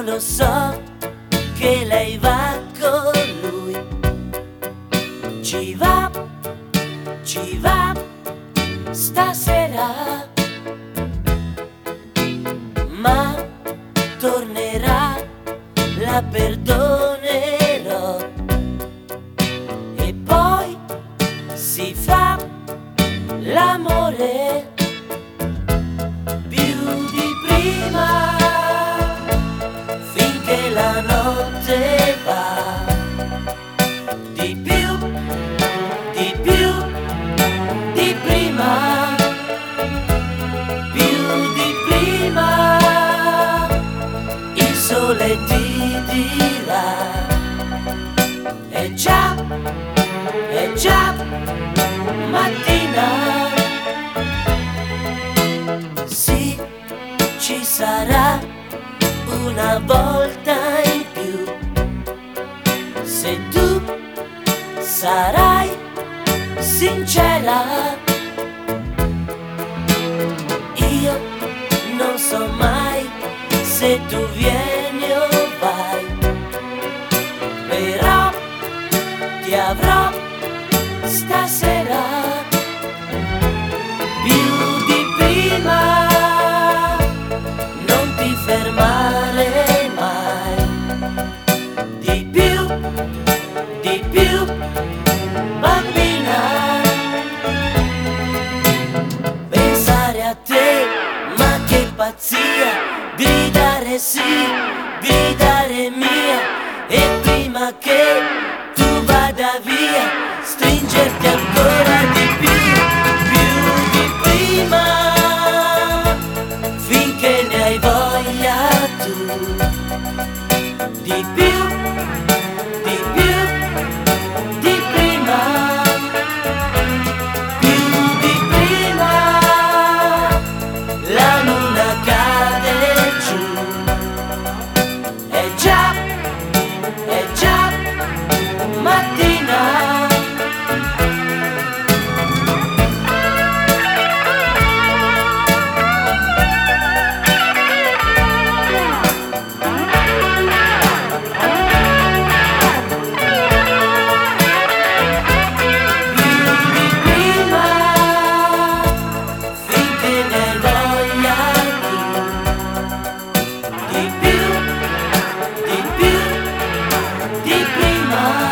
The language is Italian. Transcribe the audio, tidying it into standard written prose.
lo so che lei va con lui. Ci va stasera, ma tornerà, la perdonerò e poi si fa l'amore più di prima, finché la notte va. Di più di prima, più di prima. Il sole ti dirà: è già mattina. Sì, ci sarà una volta in più, se tu sarai sincera. Io non so mai se tu vieni o vai, però ti avrò stasera più di prima. Non ti fermare mai. Di più, bambina. Pensare a te, ma che pazzia. Gridare sì, gridare mia. E prima che tu vada via, stringerti ancora di più di prima, finché ne hai voglia tu. Di più di prima, più di prima. La luna cade giù, è già mattina. Di più di prima.